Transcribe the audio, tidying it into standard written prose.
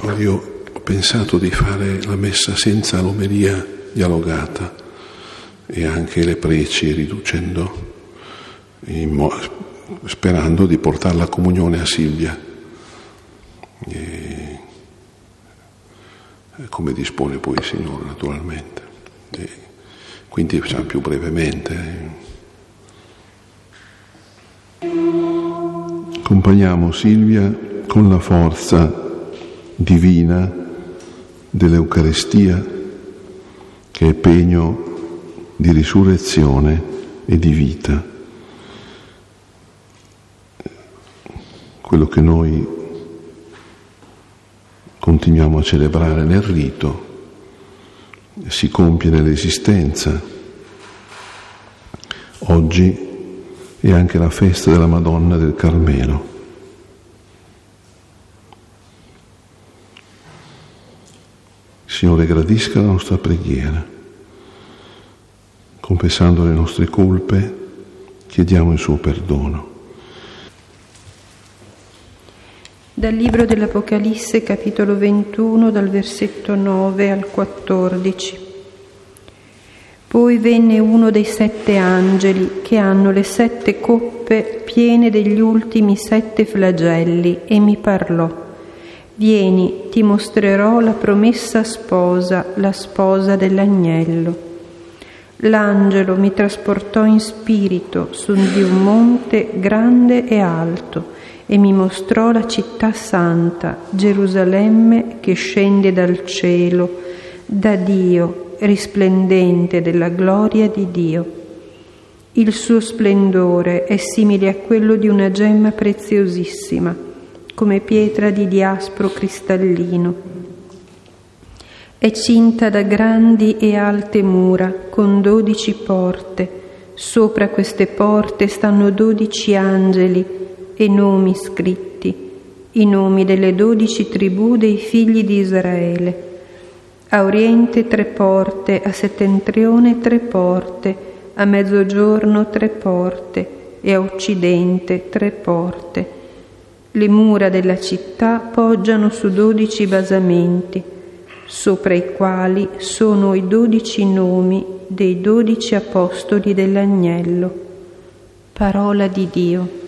Io ho pensato di fare la messa senza l'omelia dialogata e anche le preci riducendo, sperando di portare la comunione a Silvia, come dispone poi il Signore naturalmente. Quindi facciamo più brevemente. Accompagniamo Silvia con la forza divina dell'Eucaristia, che è pegno di risurrezione e di vita. Quello che noi continuiamo a celebrare nel rito si compie nell'esistenza. Oggi è anche la festa della Madonna del Carmelo. Il Signore gradisca la nostra preghiera. Confessando le nostre colpe, chiediamo il suo perdono. Dal libro dell'Apocalisse, capitolo 21, dal versetto 9 al 14. Poi venne uno dei 7 angeli che hanno le 7 coppe piene degli ultimi 7 flagelli e mi parlò: vieni, ti mostrerò la promessa sposa, la sposa dell'agnello. L'angelo mi trasportò in spirito su di un monte grande e alto e mi mostrò la città santa, Gerusalemme, che scende dal cielo, da Dio, risplendente della gloria di Dio. Il suo splendore è simile a quello di una gemma preziosissima, come pietra di diaspro cristallino. È cinta da grandi e alte mura, con 12 porte. Sopra queste porte stanno 12 angeli e nomi scritti, i nomi delle 12 tribù dei figli di Israele. A oriente 3 porte, a settentrione 3 porte, a mezzogiorno 3 porte e a occidente 3 porte. Le mura della città poggiano su 12 basamenti, sopra i quali sono i 12 nomi dei 12 apostoli dell'agnello. Parola di Dio.